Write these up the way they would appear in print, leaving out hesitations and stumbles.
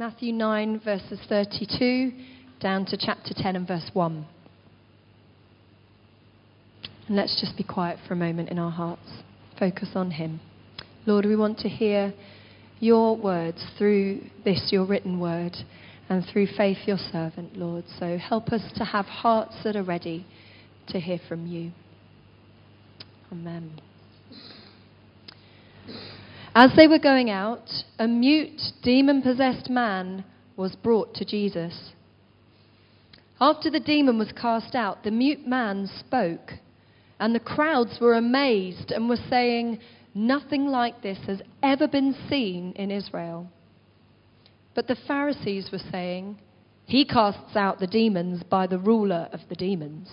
Matthew 9, verses 32, down to chapter 10 and verse 1. And let's just be quiet for a moment in our hearts. Focus on him. Lord, we want to hear your words through this, your written word, and through Faith, your servant, Lord. So help us to have hearts that are ready to hear from you. Amen. As they were going out, a mute, demon-possessed man was brought to Jesus. After the demon was cast out, the mute man spoke, and the crowds were amazed and were saying, "Nothing like this has ever been seen in Israel." But the Pharisees were saying, "He casts out the demons by the ruler of the demons."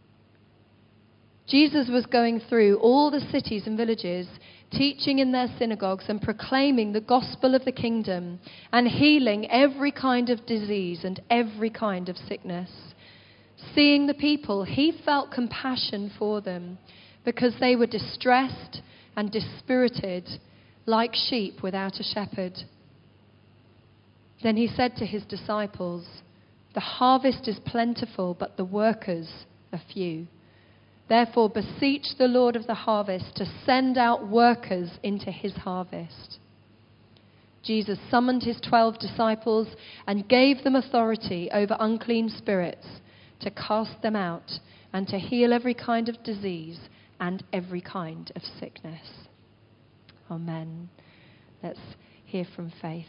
Jesus was going through all the cities and villages, teaching in their synagogues and proclaiming the gospel of the kingdom and healing every kind of disease and every kind of sickness. Seeing the people, he felt compassion for them because they were distressed and dispirited like sheep without a shepherd. Then he said to his disciples, "The harvest is plentiful, but the workers are few. Therefore, beseech the Lord of the harvest to send out workers into his harvest." Jesus summoned his 12 disciples and gave them authority over unclean spirits to cast them out and to heal every kind of disease and every kind of sickness. Amen. Let's hear from Faith.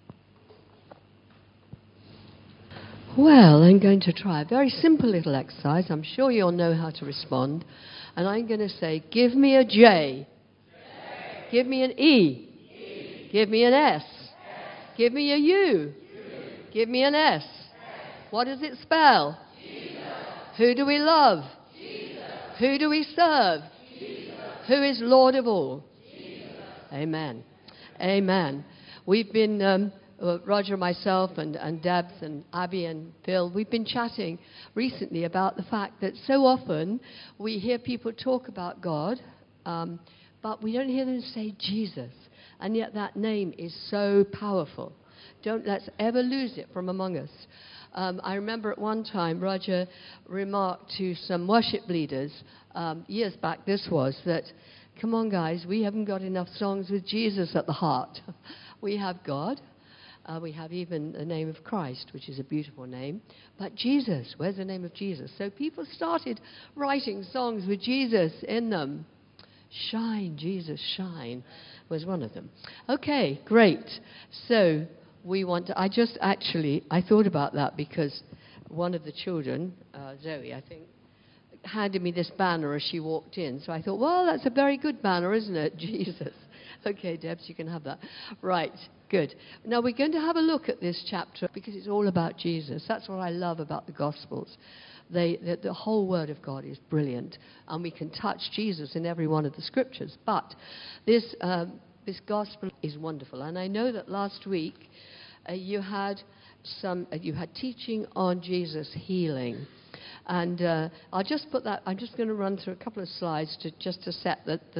Well, I'm going to try a very simple little exercise. I'm sure you'll know how to respond. And I'm going to say, give me a J. Give me an E. Give me an S. Give me a U. Give me an S. What does it spell? Jesus. Who do we love? Jesus. Who do we serve? Jesus. Who is Lord of all? Jesus. Amen. Amen. We've been... Roger, myself, and Debs, and Abby, and Phil, we've been chatting recently about the fact that so often we hear people talk about God, but we don't hear them say Jesus. And yet that name is so powerful. Let's ever lose it from among us. I remember at one time Roger remarked to some worship leaders, years back this was, that, come on guys, we haven't got enough songs with Jesus at the heart. We have God. We have even the name of Christ, which is a beautiful name. But Jesus, where's the name of Jesus? So people started writing songs with Jesus in them. Shine, Jesus, shine was one of them. Okay, great. So we want to, I thought about that because one of the children, Zoe, I think, handed me this banner as she walked in. So I thought, well, that's a very good banner, isn't it? Jesus. Okay, Debs, you can have that. Right, good. Now we're going to have a look at this chapter because it's all about Jesus. That's what I love about the Gospels. The whole Word of God is brilliant, and we can touch Jesus in every one of the Scriptures. But this Gospel is wonderful, and I know that last week you had teaching on Jesus healing. And I'll just put that. I'm just going to run through a couple of slides to set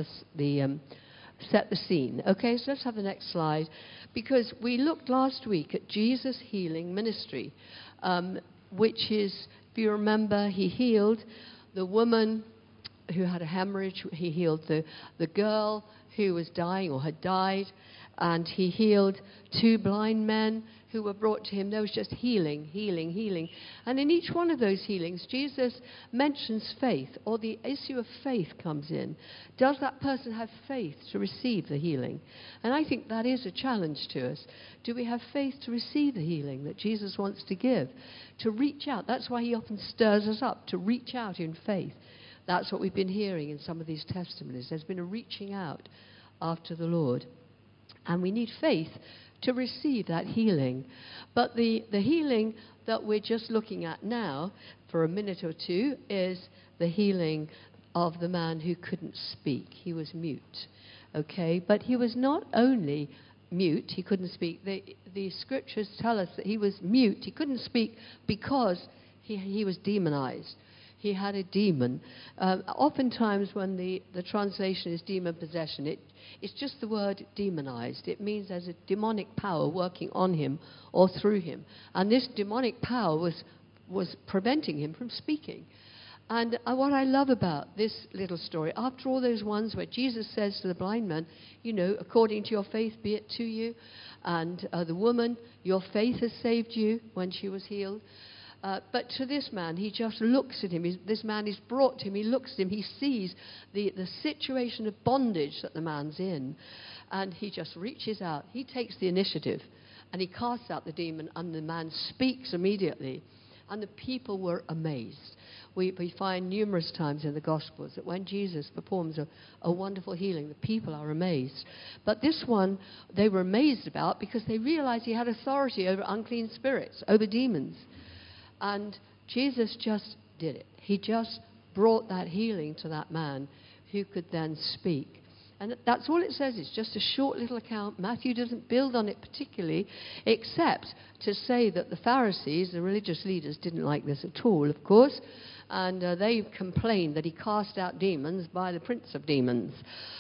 set the scene. Okay, so let's have the next slide, because we looked last week at Jesus' healing ministry, which is, if you remember, he healed the woman who had a hemorrhage. He healed the girl who was dying or had died, and he healed 2 blind men who were brought to him. There was just healing, healing, healing. And in each one of those healings, Jesus mentions faith, or the issue of faith comes in. Does that person have faith to receive the healing? And I think that is a challenge to us. Do we have faith to receive the healing that Jesus wants to give? To reach out. That's why he often stirs us up, to reach out in faith. That's what we've been hearing in some of these testimonies. There's been a reaching out after the Lord. And we need faith to receive that healing. But the healing that we're just looking at now, for a minute or two, is the healing of the man who couldn't speak. He was mute. Okay? But he was not only mute, he couldn't speak. The Scriptures tell us that he was mute. He couldn't speak because he was demonized. He had a demon. Oftentimes when the translation is demon possession, it's just the word demonized. It means there's a demonic power working on him or through him. And this demonic power was preventing him from speaking. And what I love about this little story, after all those ones where Jesus says to the blind man, according to your faith be it to you, and the woman, your faith has saved you when she was healed. But to this man, he just looks at him. This man is brought to him. He looks at him. He sees the situation of bondage that the man's in. And he just reaches out. He takes the initiative. And he casts out the demon. And the man speaks immediately. And the people were amazed. We find numerous times in the Gospels that when Jesus performs a wonderful healing, the people are amazed. But this one, they were amazed about because they realized he had authority over unclean spirits, over demons. And Jesus just did it. He just brought that healing to that man who could then speak. And that's all it says. It's just a short little account. Matthew doesn't build on it particularly, except to say that the Pharisees, the religious leaders, didn't like this at all, of course. And they complained that he cast out demons by the prince of demons,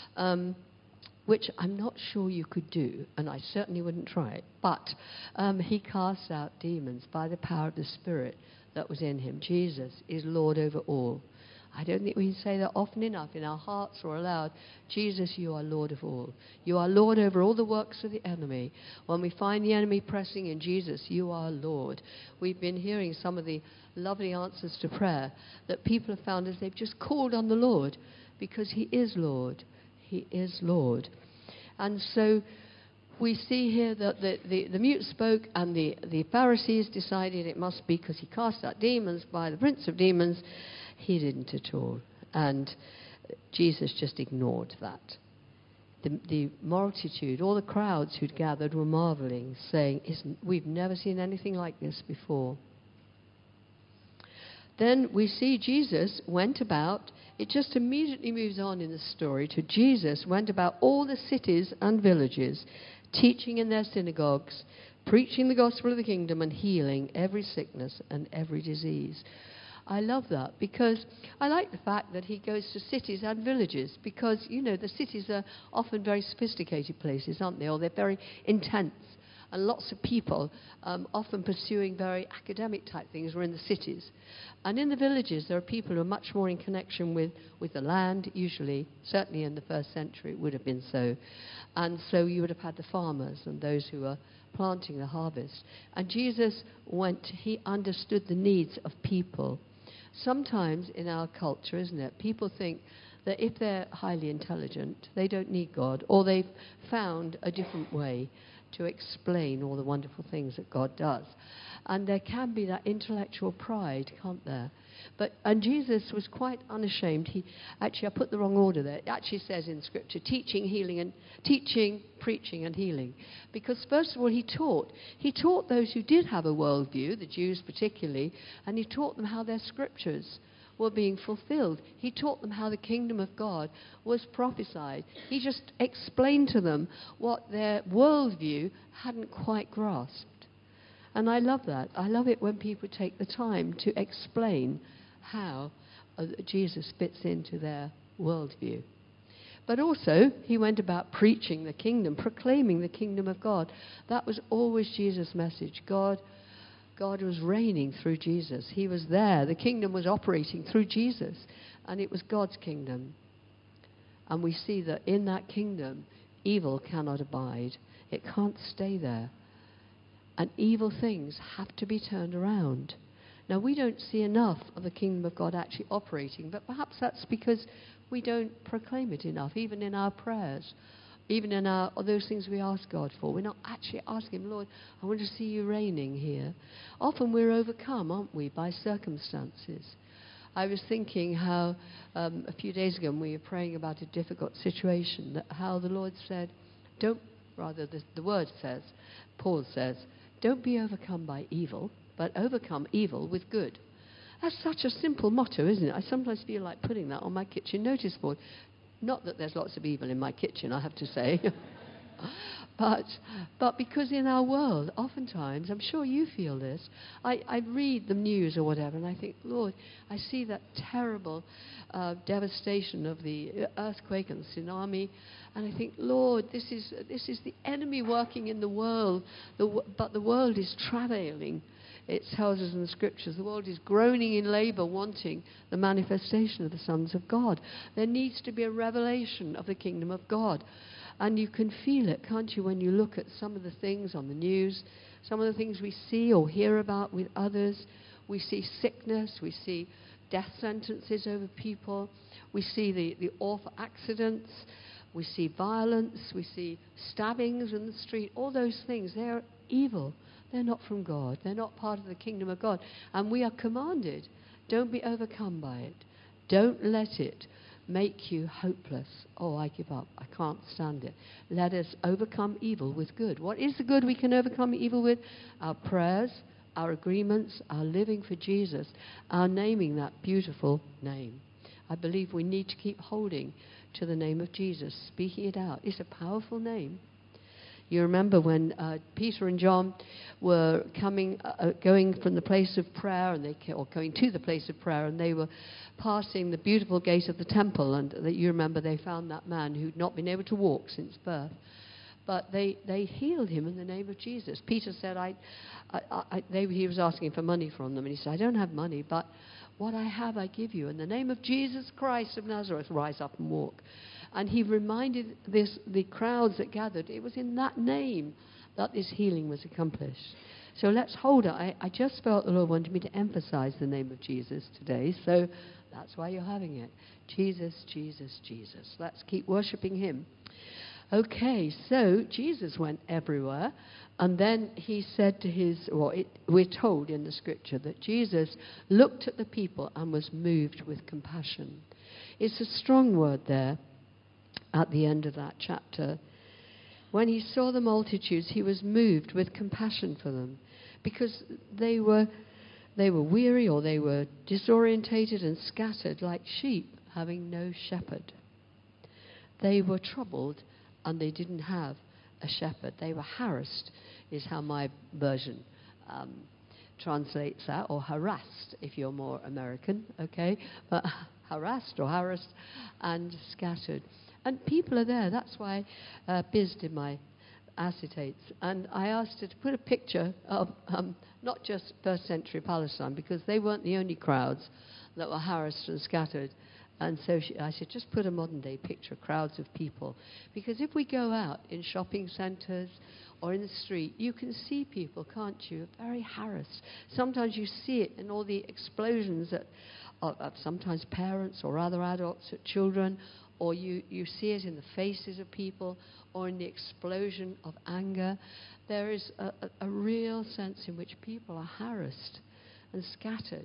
which I'm not sure you could do, and I certainly wouldn't try it. But he casts out demons by the power of the Spirit that was in him. Jesus is Lord over all. I don't think we can say that often enough in our hearts or aloud. Jesus, you are Lord of all. You are Lord over all the works of the enemy. When we find the enemy pressing in Jesus, you are Lord. We've been hearing some of the lovely answers to prayer that people have found as they've just called on the Lord, because he is Lord. He is Lord. And so we see here that the mute spoke, and the Pharisees decided it must be because he cast out demons by the prince of demons. He didn't at all. And Jesus just ignored that. The multitude, all the crowds who'd gathered were marveling, saying, we've never seen anything like this before. Then we see Jesus went about. It just immediately moves on in the story to Jesus went about all the cities and villages, teaching in their synagogues, preaching the gospel of the kingdom, and healing every sickness and every disease. I love that, because I like the fact that he goes to cities and villages, because, the cities are often very sophisticated places, aren't they? Or they're very intense. And lots of people, often pursuing very academic type things, were in the cities. And in the villages, there are people who are much more in connection with the land, usually. Certainly in the first century, it would have been so. And so you would have had the farmers and those who were planting the harvest. And Jesus he understood the needs of people. Sometimes in our culture, isn't it, people think that if they're highly intelligent, they don't need God, or they've found a different way to explain all the wonderful things that God does. And there can be that intellectual pride, can't there? And Jesus was quite unashamed. I put the wrong order there. It actually says in Scripture, teaching, preaching, and healing. Because first of all, he taught those who did have a worldview, the Jews particularly, and he taught them how their Scriptures were being fulfilled. He taught them how the kingdom of God was prophesied. He just explained to them what their worldview hadn't quite grasped. And I love that. I love it when people take the time to explain how Jesus fits into their worldview. But also, he went about preaching the kingdom, proclaiming the kingdom of God. That was always Jesus' message. God was reigning through Jesus. He was there. The kingdom was operating through Jesus. And it was God's kingdom. And we see that in that kingdom, evil cannot abide. It can't stay there. And evil things have to be turned around. Now, we don't see enough of the kingdom of God actually operating, but perhaps that's because we don't proclaim it enough, even in our prayers, even in those things we ask God for. We're not actually asking Him, Lord, I want to see you reigning here. Often we're overcome, aren't we, by circumstances. I was thinking how a few days ago when we were praying about a difficult situation, how the Lord said, the word says, Paul says, don't be overcome by evil, but overcome evil with good. That's such a simple motto, isn't it? I sometimes feel like putting that on my kitchen notice board. Not that there's lots of evil in my kitchen, I have to say. But because in our world, oftentimes, I'm sure you feel this, I read the news or whatever, and I think, Lord, I see that terrible devastation of the earthquake and tsunami, and I think, Lord, this is the enemy working in the world, but the world is travailing. It tells us in the scriptures, the world is groaning in labor, wanting the manifestation of the sons of God. There needs to be a revelation of the kingdom of God. And you can feel it, can't you, when you look at some of the things on the news, some of the things we see or hear about with others. We see sickness, we see death sentences over people, we see the awful accidents, we see violence, we see stabbings in the street. All those things, they're evil. They're not from God. They're not part of the kingdom of God. And we are commanded, don't be overcome by it. Don't let it make you hopeless. Oh, I give up. I can't stand it. Let us overcome evil with good. What is the good we can overcome evil with? Our prayers, our agreements, our living for Jesus, our naming that beautiful name. I believe we need to keep holding to the name of Jesus, speaking it out. It's a powerful name. You remember when Peter and John were going from the place of prayer, or going to the place of prayer, and they were passing the beautiful gate of the temple, and you remember they found that man who'd not been able to walk since birth. But they healed him in the name of Jesus. Peter said, he was asking for money from them, and he said, I don't have money, but what I have I give you. In the name of Jesus Christ of Nazareth, rise up and walk. And he reminded the crowds that gathered, it was in that name that this healing was accomplished. So let's hold it. I just felt the Lord wanted me to emphasize the name of Jesus today, so that's why you're having it. Jesus, Jesus, Jesus. Let's keep worshiping him. Okay, so Jesus went everywhere, and then he said to we're told in the scripture that Jesus looked at the people and was moved with compassion. It's a strong word there at the end of that chapter. When he saw the multitudes, he was moved with compassion for them, because they were weary, or they were disorientated and scattered like sheep having no shepherd. They were troubled, and they didn't have a shepherd. They were harassed, is how my version translates that, or harassed if you're more American, okay? But harassed and scattered. And people are there. That's why Biz did my acetates. And I asked her to put a picture of not just first century Palestine, because they weren't the only crowds that were harassed and scattered. And so I said, just put a modern day picture, crowds of people. Because if we go out in shopping centres or in the street, you can see people, can't you, very harassed. Sometimes you see it in all the explosions of sometimes parents or other adults at children, or you see it in the faces of people, or in the explosion of anger. There is a real sense in which people are harassed and scattered.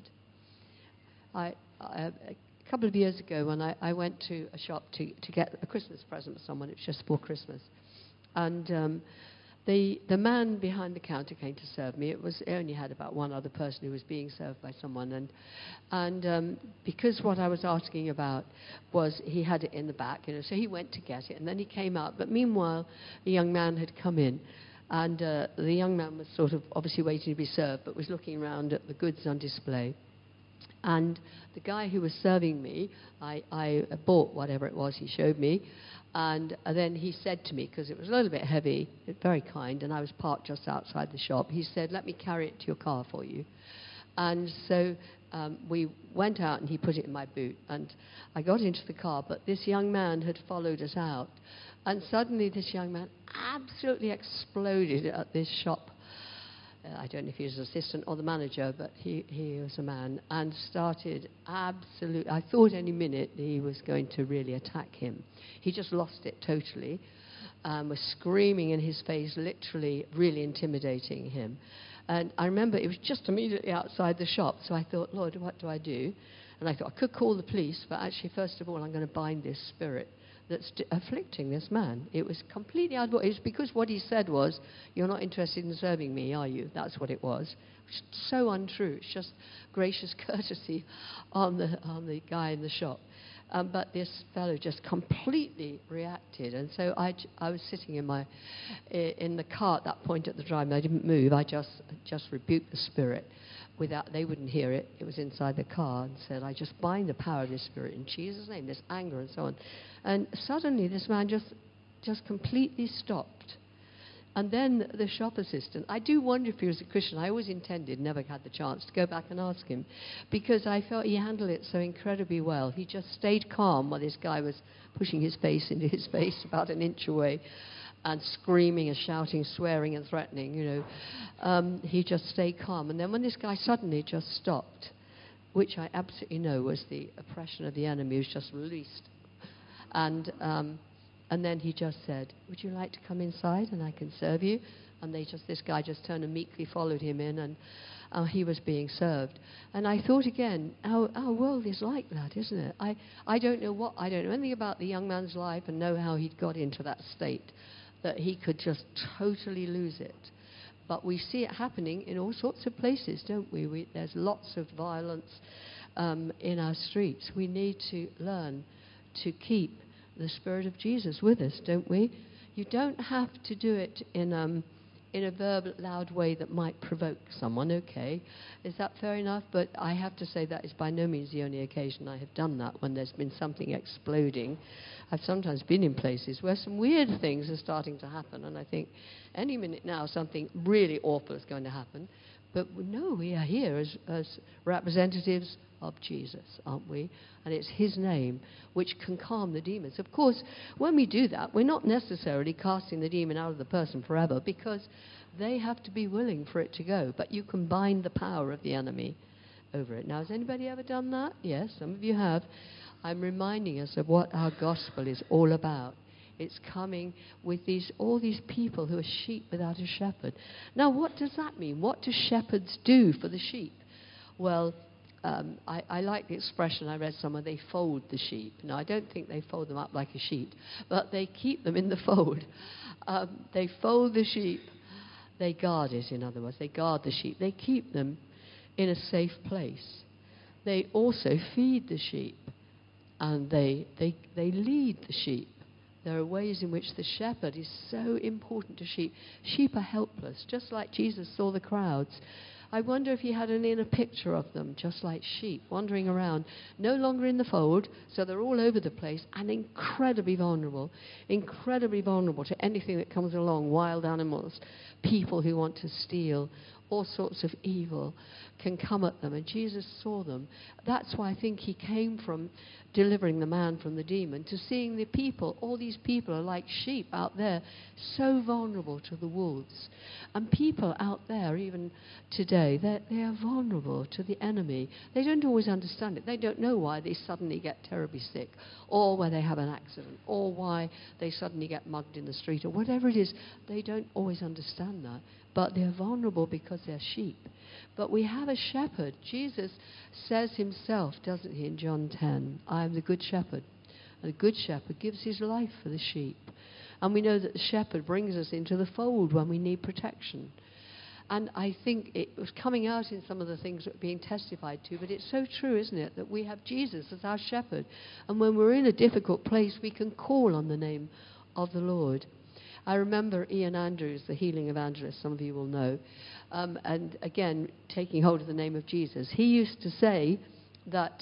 A couple of years ago, when I went to a shop to get a Christmas present for someone, it was just before Christmas, and the man behind the counter came to serve me. It only had about one other person who was being served by someone, and because what I was asking about was he had it in the back, so he went to get it, and then he came out. But meanwhile, a young man had come in, and the young man was sort of obviously waiting to be served, but was looking around at the goods on display. And the guy who was serving me, I bought whatever it was he showed me. And then he said to me, because it was a little bit heavy, very kind, and I was parked just outside the shop, he said, let me carry it to your car for you. And so we went out, and he put it in my boot. And I got into the car, but this young man had followed us out. And suddenly this young man absolutely exploded at this shop. I don't know if he was an assistant or the manager, but he was a man, and started absolutely, I thought any minute he was going to really attack him. He just lost it totally, was screaming in his face, literally really intimidating him. And I remember it was just immediately outside the shop, so I thought, Lord, what do I do? And I thought I could call the police, but actually, first of all, I'm going to bind this spirit that's afflicting this man. It was completely out of order. It was because what he said was, you're not interested in serving me, are you? That's what it was. Which is so untrue. It's just gracious courtesy on the guy in the shop. But this fellow just completely reacted. And so I was sitting in the car at that point at the drive, and I didn't move. I just rebuked the spirit. They wouldn't hear it. It was inside the car, and said, I just bind the power of this spirit in Jesus' name, this anger and so on. And suddenly this man just completely stopped. And then the shop assistant, I do wonder if he was a Christian. I always intended, never had the chance, to go back and ask him, because I felt he handled it so incredibly well. He just stayed calm while this guy was pushing his face into his face about an inch away and screaming and shouting, swearing and threatening, He just stayed calm. And then when this guy suddenly just stopped, which I absolutely know was the oppression of the enemy, was just released. And then he just said, would you like to come inside and I can serve you? And this guy just turned and meekly followed him in, and he was being served. And I thought again, our world is like that, isn't it? I don't know anything about the young man's life and know how he'd got into that state, that he could just totally lose it. But we see it happening in all sorts of places, don't we? There's lots of violence in our streets. We need to learn to keep the Spirit of Jesus with us, don't we? You don't have to do it in a verbal, loud way that might provoke someone, okay? Is that fair enough? But I have to say that is by no means the only occasion I have done that, when there's been something exploding. I've sometimes been in places where some weird things are starting to happen, and I think any minute now something really awful is going to happen. But no, we are here as representatives of Jesus, aren't we? And it's his name which can calm the demons. Of course, when we do that, we're not necessarily casting the demon out of the person forever, because they have to be willing for it to go. But you can bind the power of the enemy over it. Now, has anybody ever done that? Yes, some of you have. I'm reminding us of what our gospel is all about. It's coming with all these people who are sheep without a shepherd. Now, what does that mean? What do shepherds do for the sheep? Well, I like the expression I read somewhere, they fold the sheep. Now, I don't think they fold them up like a sheet, but they keep them in the fold. They fold the sheep. They guard it, in other words. They guard the sheep. They keep them in a safe place. They also feed the sheep, and they lead the sheep. There are ways in which the shepherd is so important to sheep. Sheep are helpless, just like Jesus saw the crowds. I wonder if he had an inner picture of them, just like sheep, wandering around, no longer in the fold, so they're all over the place, and incredibly vulnerable to anything that comes along, wild animals, people who want to steal, all sorts of evil can come at them, and Jesus saw them. That's why I think he came from delivering the man from the demon to seeing the people. All these people are like sheep out there, so vulnerable to the wolves. And people out there, even today, they are vulnerable to the enemy. They don't always understand it. They don't know why they suddenly get terribly sick, or why they have an accident, or why they suddenly get mugged in the street, or whatever it is. They don't always understand that. But they're vulnerable because they're sheep. But we have a shepherd. Jesus says himself, doesn't he, in John 10, I am the good shepherd. And the good shepherd gives his life for the sheep. And we know that the shepherd brings us into the fold when we need protection. And I think it was coming out in some of the things that were being testified to, but it's so true, isn't it, that we have Jesus as our shepherd. And when we're in a difficult place, we can call on the name of the Lord. I remember Ian Andrews, the healing evangelist, some of you will know, and again, taking hold of the name of Jesus. He used to say that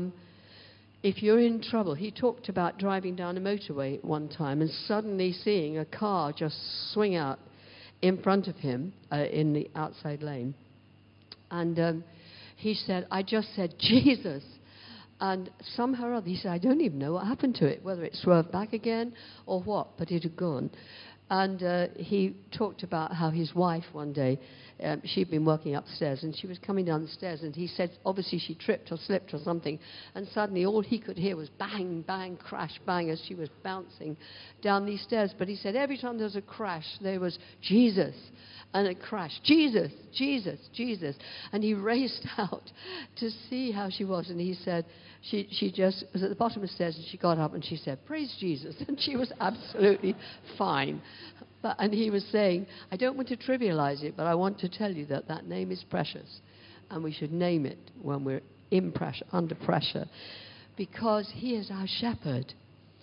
if you're in trouble, he talked about driving down a motorway at one time and suddenly seeing a car just swing out in front of him in the outside lane. And he said, I just said, Jesus. And somehow or other, he said, I don't even know what happened to it, whether it swerved back again or what, but it had gone. And he talked about how his wife one day, she'd been working upstairs, and she was coming down the stairs, and he said obviously she tripped or slipped or something, and suddenly all he could hear was bang, bang, crash, bang, as she was bouncing down these stairs. But he said every time there was a crash, there was Jesus, and a crash, Jesus, Jesus, Jesus. And he raced out to see how she was, and he said she just was at the bottom of the stairs, and she got up and she said, praise Jesus, and she was absolutely fine. And he was saying, I don't want to trivialize it, but I want to tell you that that name is precious, and we should name it when we're in pressure, under pressure, because he is our shepherd.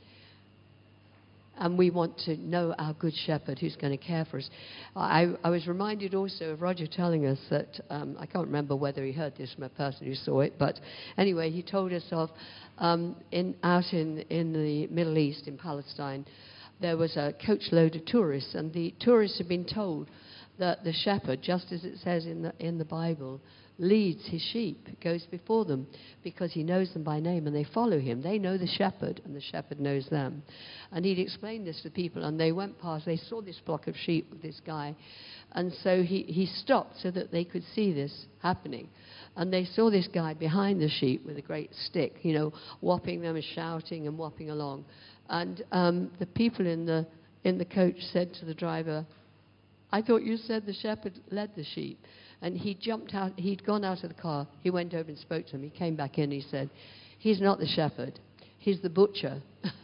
And we want to know our good shepherd who's going to care for us. I was reminded also of Roger telling us that, I can't remember whether he heard this from a person who saw it, but anyway, he told us of out in the Middle East, in Palestine, there was a coachload of tourists, and the tourists had been told that the shepherd, just as it says in the Bible, leads his sheep, goes before them, because he knows them by name and they follow him. They know the shepherd and the shepherd knows them. And he'd explained this to people, and they went past, they saw this flock of sheep with this guy, and so he stopped so that they could see this happening. And they saw this guy behind the sheep with a great stick, whopping them and shouting and whopping along. And the people in the coach said to the driver, "I thought you said the shepherd led the sheep." And he jumped out. He'd gone out of the car. He went over and spoke to him. He came back in. He said, "He's not the shepherd. He's the butcher."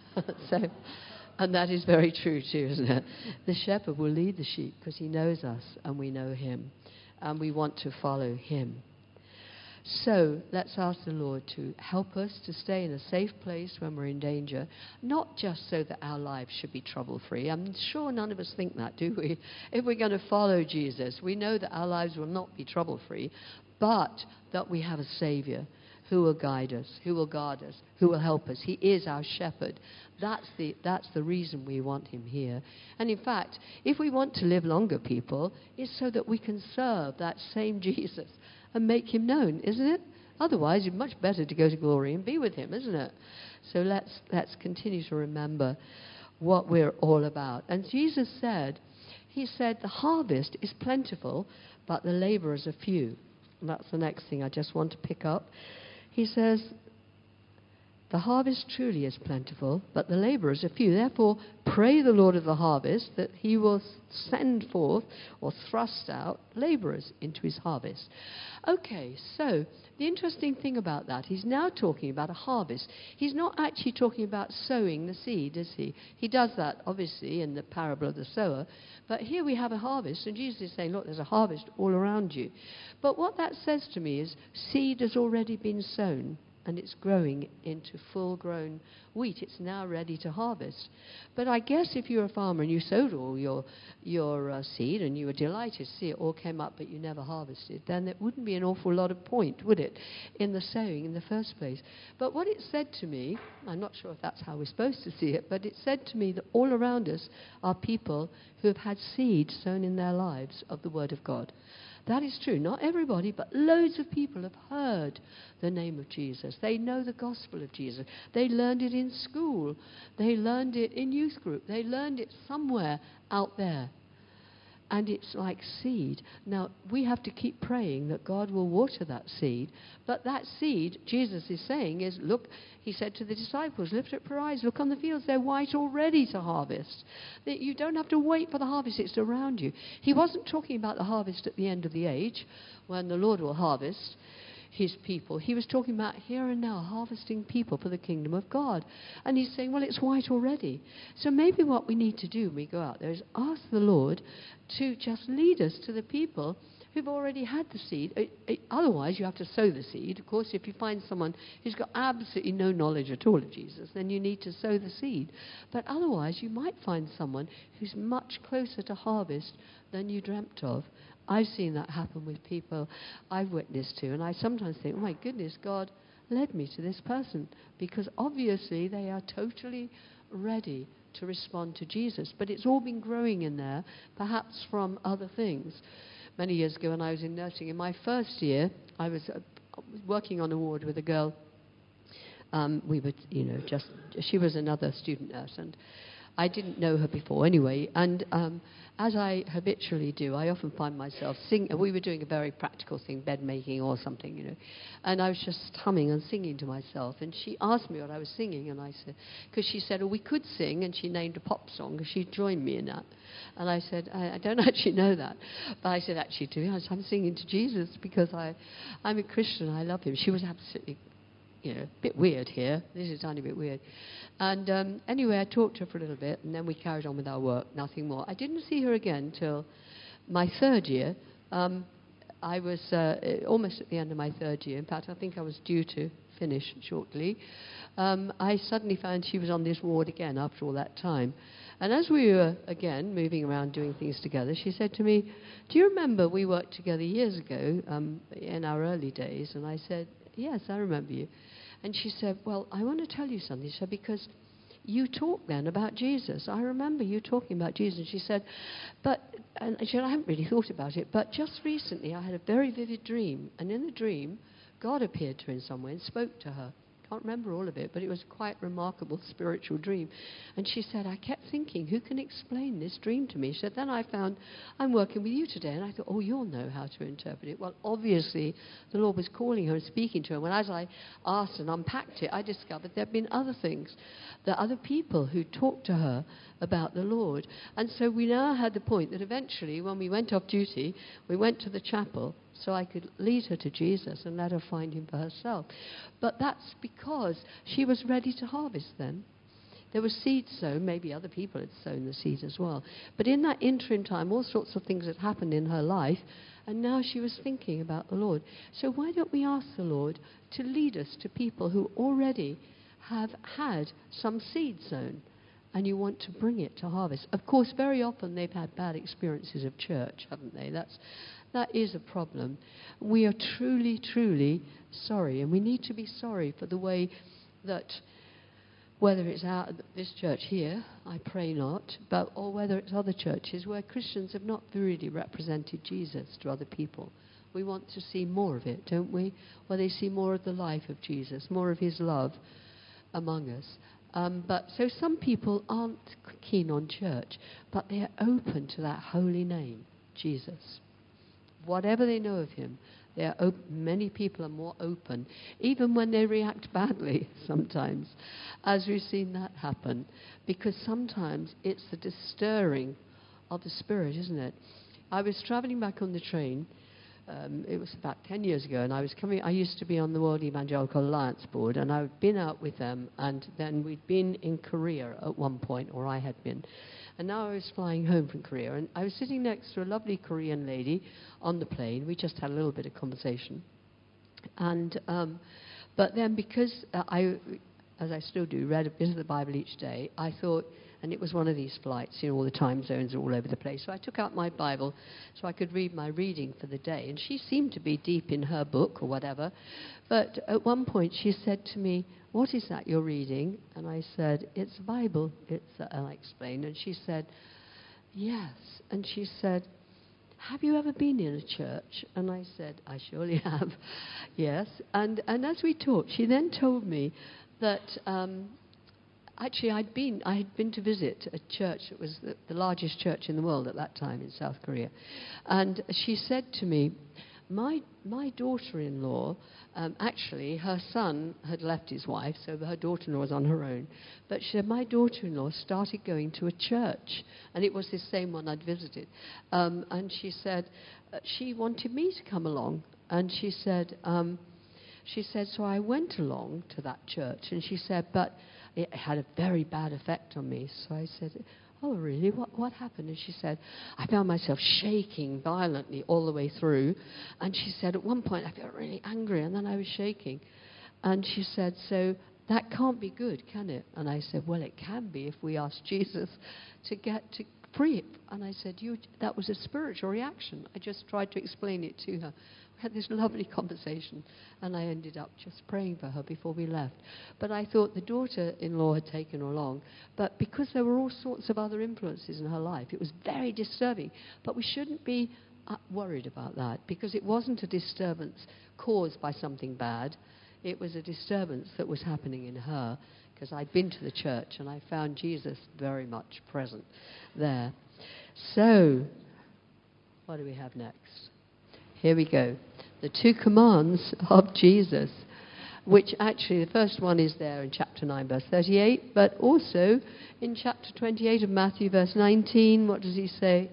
And that is very true too, isn't it? The shepherd will lead the sheep because he knows us and we know him. And we want to follow him. So let's ask the Lord to help us to stay in a safe place when we're in danger, not just so that our lives should be trouble-free. I'm sure none of us think that, do we? If we're going to follow Jesus, we know that our lives will not be trouble-free, but that we have a Savior who will guide us, who will guard us, who will help us. He is our shepherd. That's the reason we want him here. And in fact, if we want to live longer, people, it's so that we can serve that same Jesus and make him known, isn't it? Otherwise, it's much better to go to glory and be with him, isn't it? So let's continue to remember what we're all about. And Jesus said, he said, the harvest is plentiful, but the laborers are few. And that's the next thing I just want to pick up. He says, the harvest truly is plentiful, but the laborers are few. Therefore, pray the Lord of the harvest that he will send forth or thrust out laborers into his harvest. Okay, so the interesting thing about that, he's now talking about a harvest. He's not actually talking about sowing the seed, is he? He does that, obviously, in the parable of the sower. But here we have a harvest, and Jesus is saying, look, there's a harvest all around you. But what that says to me is seed has already been sown, and it's growing into full-grown wheat. It's now ready to harvest. But I guess if you're a farmer and you sowed all your seed and you were delighted to see it all came up but you never harvested, then it wouldn't be an awful lot of point, would it, in the sowing in the first place. But what it said to me, I'm not sure if that's how we're supposed to see it, but it said to me that all around us are people who have had seed sown in their lives of the Word of God. That is true. Not everybody, but loads of people have heard the name of Jesus. They know the gospel of Jesus. They learned it in school. They learned it in youth group. They learned it somewhere out there. And it's like seed. Now, we have to keep praying that God will water that seed. But that seed, Jesus is saying, is, look, he said to the disciples, lift up your eyes, look on the fields, they're white already to harvest. That you don't have to wait for the harvest, it's around you. He wasn't talking about the harvest at the end of the age, when the Lord will harvest his people. He was talking about here and now, harvesting people for the kingdom of God. And he's saying, well, it's white already. So maybe what we need to do when we go out there is ask the Lord to just lead us to the people who've already had the seed. Otherwise, you have to sow the seed. Of course, if you find someone who's got absolutely no knowledge at all of Jesus, then you need to sow the seed. But otherwise, you might find someone who's much closer to harvest than you dreamt of. I've seen that happen with people I've witnessed to, and I sometimes think, oh my goodness, God led me to this person, because obviously they are totally ready to respond to Jesus. But it's all been growing in there, perhaps from other things. Many years ago when I was in nursing, in my first year, I was working on a ward with a girl. We were, she was another student nurse, and I didn't know her before anyway. And as I habitually do, I often find myself singing. We were doing a very practical thing, bed making or something, And I was just humming and singing to myself. And she asked me what I was singing, and I said, because she said, oh, we could sing, and she named a pop song, because she joined me in that. And I said, I don't actually know that. But I said, actually, to be honest, I'm singing to Jesus because I'm a Christian, I love him. She was absolutely, a bit weird here. This is a tiny bit weird. And anyway, I talked to her for a little bit, and then we carried on with our work, nothing more. I didn't see her again till my third year. I was almost at the end of my third year. In fact, I think I was due to finish shortly. I suddenly found she was on this ward again after all that time. And as we were, again, moving around doing things together, she said to me, do you remember we worked together years ago in our early days? And I said, yes, I remember you. And she said, well, I want to tell you something. She said, because you talked then about Jesus. I remember you talking about Jesus. And she said, and she said, I haven't really thought about it, but just recently I had a very vivid dream. And in the dream, God appeared to her in some way and spoke to her. Can't remember all of it, but it was quite a remarkable spiritual dream. And she said, I kept thinking, who can explain this dream to me? She said, then I found I'm working with you today. And I thought, oh, you'll know how to interpret it. Well, obviously, the Lord was calling her and speaking to her. When as I asked and unpacked it, I discovered there had been other things. There are other people who talked to her about the Lord. And so we now had the point that eventually, when we went off duty, we went to the chapel so I could lead her to Jesus and let her find him for herself. But that's because she was ready to harvest then. There was seeds sown. Maybe other people had sown the seeds as well. But in that interim time, all sorts of things had happened in her life, and now she was thinking about the Lord. So why don't we ask the Lord to lead us to people who already have had some seed sown, and you want to bring it to harvest? Of course, very often they've had bad experiences of church, haven't they? That is a problem. We are truly, truly sorry, and we need to be sorry for the way that, whether it's this church here, I pray not, or whether it's other churches where Christians have not really represented Jesus to other people. We want to see more of it, don't we? Where they see more of the life of Jesus, more of his love among us. But so some people aren't keen on church, but they are open to that holy name, Jesus. Whatever they know of him, they are open. Many people are more open, even when they react badly sometimes, as we've seen that happen, because sometimes it's the stirring of the Spirit, isn't it? I was traveling back on the train. It was about 10 years ago, and I used to be on the World Evangelical Alliance Board, and I'd been out with them, and then we'd been in Korea at one point, or I had been. And now I was flying home from Korea, and I was sitting next to a lovely Korean lady on the plane. We just had a little bit of conversation. And but then because I, as I still do, read a bit of the Bible each day, I thought, and it was one of these flights, all the time zones are all over the place. So I took out my Bible so I could read my reading for the day. And she seemed to be deep in her book or whatever. But at one point she said to me, what is that you're reading? And I said, it's the Bible. And I explained. And she said, yes. And she said, have you ever been in a church? And I said, I surely have, yes. And as we talked, she then told me that actually I had been to visit a church that was the largest church in the world at that time in South Korea. And she said to me, my daughter-in-law, actually her son had left his wife, so her daughter-in-law was on her own. But she said, my daughter-in-law started going to a church, and it was the same one I'd visited. And she said, she wanted me to come along. And she said, so I went along to that church. And she said, but it had a very bad effect on me. So I said, oh, really? What happened? And she said, I found myself shaking violently all the way through. And she said, at one point, I felt really angry, and then I was shaking. And she said, so that can't be good, can it? And I said, well, it can be if we ask Jesus to get to free it. And I said, that was a spiritual reaction. I just tried to explain it to her. We had this lovely conversation, and I ended up just praying for her before we left. But I thought the daughter-in-law had taken her along, but because there were all sorts of other influences in her life, it was very disturbing. But we shouldn't be worried about that, because it wasn't a disturbance caused by something bad. It was a disturbance that was happening in her, because I'd been to the church, and I found Jesus very much present there. So, what do we have next? Here we go. The two commands of Jesus, which actually the first one is there in chapter 9, verse 38, but also in chapter 28 of Matthew, verse 19, what does he say?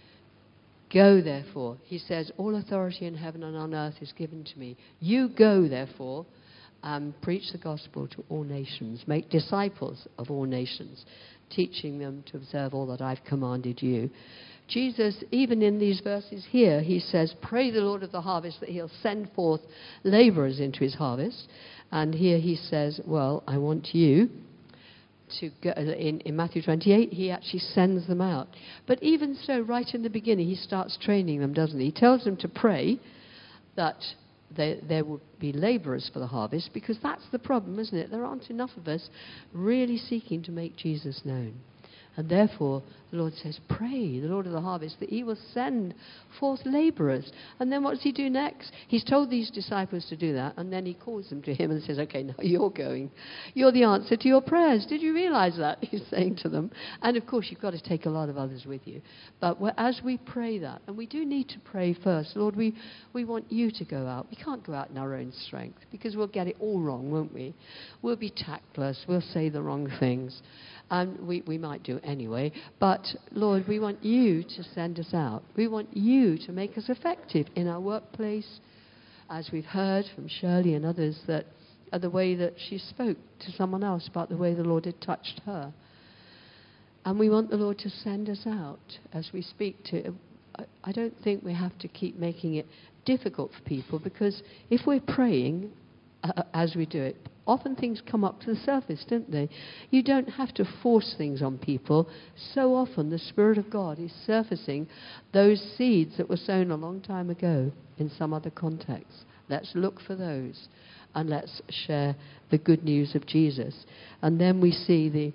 Go, therefore. He says, all authority in heaven and on earth is given to me. You go, therefore, and preach the gospel to all nations. Make disciples of all nations, teaching them to observe all that I've commanded you. Jesus, even in these verses here, he says, pray the Lord of the harvest that he'll send forth laborers into his harvest. And here he says, well, I want you to go. In Matthew 28, he actually sends them out. But even so, right in the beginning, he starts training them, doesn't he? He tells them to pray that there will be laborers for the harvest, because that's the problem, isn't it? There aren't enough of us really seeking to make Jesus known. And therefore, the Lord says, pray, the Lord of the harvest, that he will send forth laborers. And then what does he do next? He's told these disciples to do that, and then he calls them to him and says, okay, now you're going. You're the answer to your prayers. Did you realize that? He's saying to them. And of course, you've got to take a lot of others with you. But as we pray that, and we do need to pray first, Lord, we want you to go out. We can't go out in our own strength, because we'll get it all wrong, won't we? We'll be tactless. We'll say the wrong things. And we might do anyway. But, Lord, we want you to send us out. We want you to make us effective in our workplace, as we've heard from Shirley and others, that the way that she spoke to someone else about the way the Lord had touched her. And we want the Lord to send us out as we speak to. I don't think we have to keep making it difficult for people, because if we're praying as we do it, often things come up to the surface, don't they? You don't have to force things on people. So often the Spirit of God is surfacing those seeds that were sown a long time ago in some other context. Let's look for those, and let's share the good news of Jesus. And then we see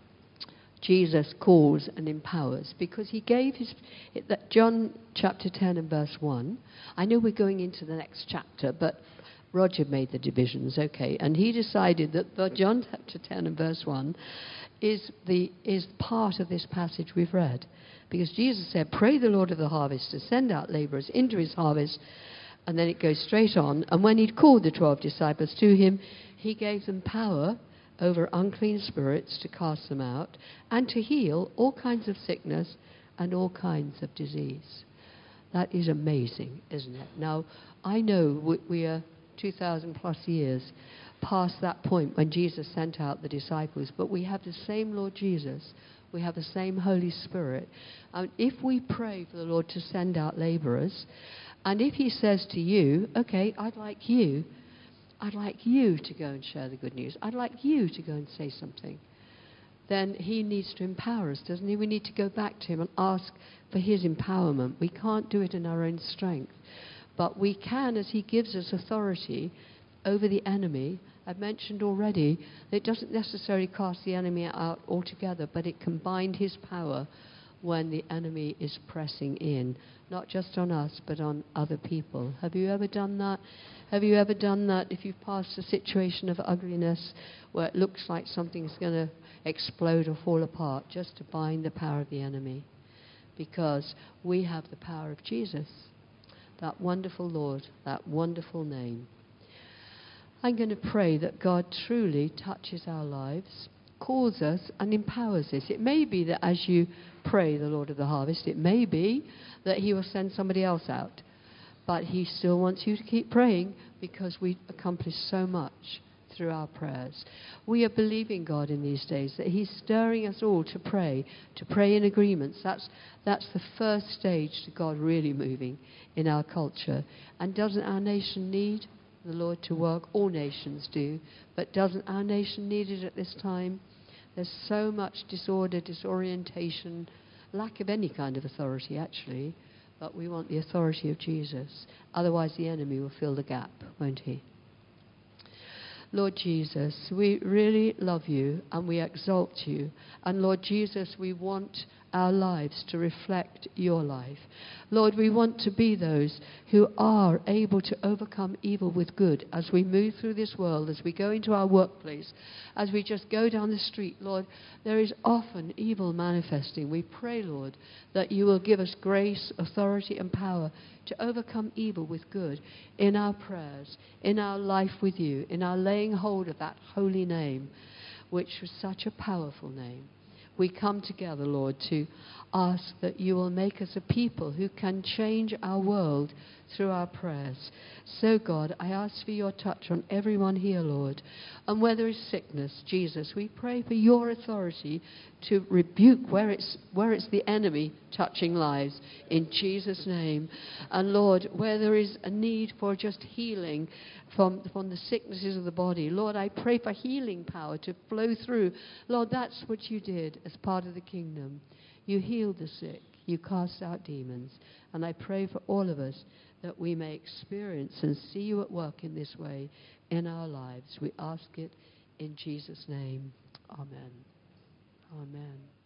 Jesus calls and empowers, because he gave that John chapter 10 and verse 1. I know we're going into the next chapter, but Roger made the divisions, okay, and he decided that the John chapter 10 and verse 1 is part of this passage we've read, because Jesus said, pray the Lord of the harvest to send out laborers into his harvest, and then it goes straight on. And when he'd called the 12 disciples to him, he gave them power over unclean spirits to cast them out, and to heal all kinds of sickness and all kinds of disease. That is amazing, isn't it? Now, I know we are 2,000 plus years past that point when Jesus sent out the disciples, but we have the same Lord Jesus. We have the same Holy Spirit. And if we pray for the Lord to send out laborers, and if he says to you, okay, I'd like you to go and share the good news, I'd like you to go and say something, then he needs to empower us, doesn't he? We need to go back to him and ask for his empowerment. We can't do it in our own strength. But we can, as he gives us authority over the enemy. I've mentioned already that it doesn't necessarily cast the enemy out altogether, but it can bind his power when the enemy is pressing in, not just on us, but on other people. Have you ever done that? Have you ever done that if you've passed a situation of ugliness where it looks like something's going to explode or fall apart, just to bind the power of the enemy? Because we have the power of Jesus, that wonderful Lord, that wonderful name. I'm going to pray that God truly touches our lives, calls us and empowers us. It may be that as you pray the Lord of the harvest, it may be that he will send somebody else out. But he still wants you to keep praying, because we accomplish so much through our prayers. We are believing God in these days that he's stirring us all to pray in agreements. That's the first stage to God really moving in our culture. And doesn't our nation need the Lord to work? All nations do. But doesn't our nation need it at this time? There's so much disorder, disorientation, lack of any kind of authority, actually. But we want the authority of Jesus. Otherwise, the enemy will fill the gap, won't he? Lord Jesus, we really love you and we exalt you. And Lord Jesus, we want our lives to reflect your life. Lord, we want to be those who are able to overcome evil with good as we move through this world, as we go into our workplace, as we just go down the street. Lord, there is often evil manifesting. We pray, Lord, that you will give us grace, authority and power to overcome evil with good in our prayers, in our life with you, in our laying hold of that holy name, which was such a powerful name. we come together, Lord, to ask that you will make us a people who can change our world through our prayers. So, God, I ask for your touch on everyone here, Lord. And where there is sickness, Jesus, we pray for your authority to rebuke where it's the enemy touching lives, in Jesus' name. And, Lord, where there is a need for just healing from the sicknesses of the body, Lord, I pray for healing power to flow through. Lord, that's what you did as part of the kingdom. You healed the sick. You cast out demons. And I pray for all of us that we may experience and see you at work in this way in our lives. We ask it in Jesus' name. Amen. Amen.